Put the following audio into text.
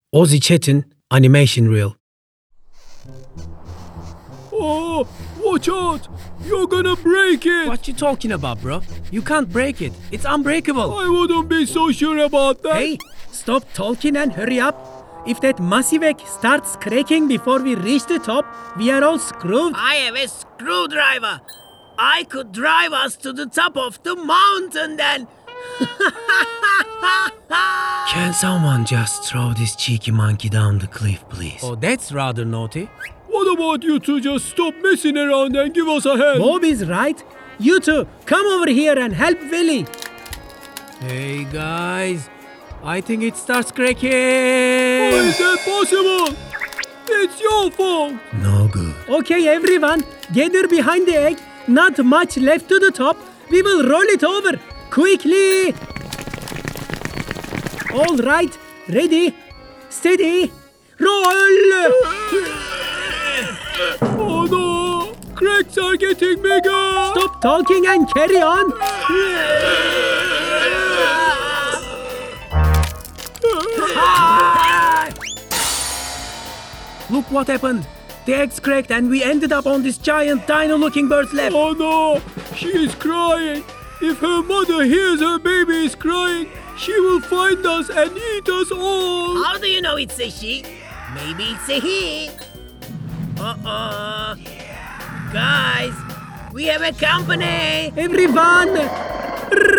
Ozzy Chetin animation reel. Oh, watch out! You're gonna break it! What you talking about, bro? You can't break it. It's unbreakable. I wouldn't be so sure about that. Hey, stop talking and hurry up. If that massive egg starts cracking before we reach the top, we are all screwed. I have a screwdriver. I could drive us to the top of the mountain then. Can someone just throw this cheeky monkey down the cliff, please? Oh, that's rather naughty. What about you two just stop messing around and give us a hand? Bob is right. You two, come over here and help Willy. Hey guys, I think it starts cracking. How is that possible? It's your fault. No good. Okay, everyone, gather behind the egg. Not much left to the top. We will roll it over. Quickly! All right, ready, steady, roll! Oh no! Cracks are getting bigger! Stop talking and carry on. Look what happened. The eggs cracked and we ended up on this giant dino-looking bird's lap. Oh no! She is crying! If her mother hears her baby is crying, she will find us and eat us all! How do you know it's a she? Maybe it's a he. Uh-oh. Guys, we have a company. Everyone,